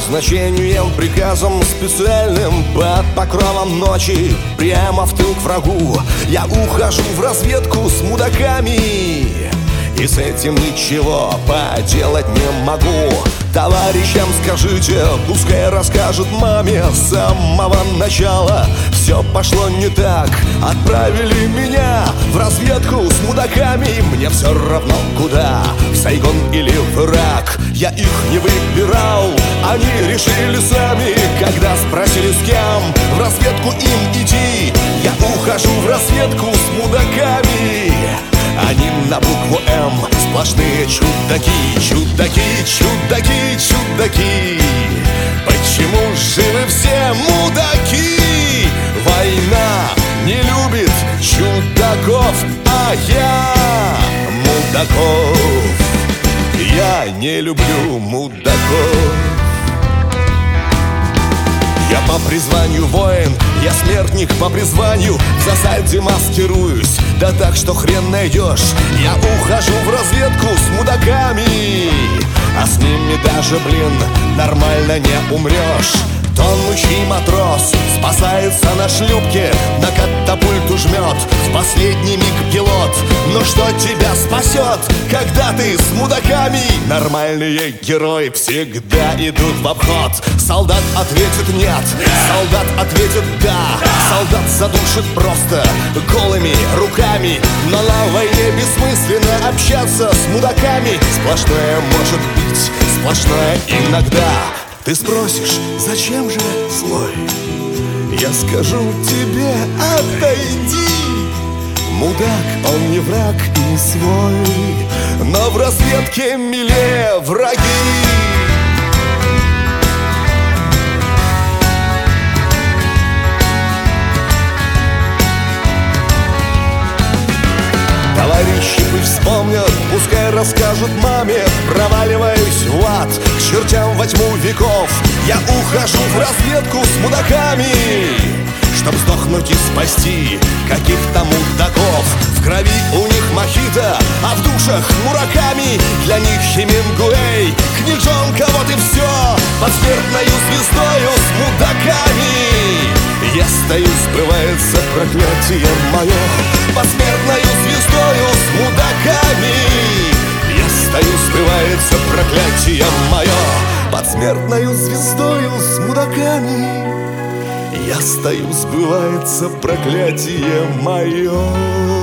назначением, приказом специальным, под покровом ночи, прямо в тыл к врагу, я ухожу в разведку с мудаками. И с этим ничего поделать не могу. Товарищам скажите, пускай расскажет маме. С самого начала все пошло не так. Отправили меня в разведку с мудаками. Мне все равно куда, в Сайгон или в Ирак. Я их не выбирал, они решили сами. Когда спросили с кем в разведку им идти, я ухожу в разведку с мудаками. Они на букву М, сплошные чудаки, чудаки, чудаки, чудаки. Почему же вы все мудаки? Война не любит чудаков, а я мудаков. Я не люблю мудаков. Я по призванию воин, я смертник по призванию. В засаде маскируюсь, да так, что хрен найдешь. Я ухожу в разведку с мудаками, а с ними даже, нормально не умрешь. Тонущий матрос спасается на шлюпке, на катапульту жмет в последний миг пилот. Но что тебя спасет, когда ты с мудаками? Нормальные герои всегда идут в обход. Солдат ответит нет, солдат ответит да. Солдат задушит просто голыми руками. Но на войне бессмысленно общаться с мудаками. Сплошное может быть, сплошное иногда. Ты спросишь, зачем же злой? Я скажу тебе, отойди. Мудак, он не враг и не свой, но в разведке милее враги. Товарищи пусть вспомнят, пускай расскажут маме. Проваливаюсь в ад, к чертям во тьму веков. Я ухожу в разведку с мудаками, чтоб сдохнуть и спасти каких-то мудаков. В крови у них мохито, а в душах мураками. Для них Хемингуэй, книжонка, вот и все. Под смертною звездою с мудаками я стою, сбывается проклятие мое. Под смертною звездою с мудаками я стою, сбывается проклятие мое. Под смертною звездою с мудаками я стою, сбывается проклятие мое.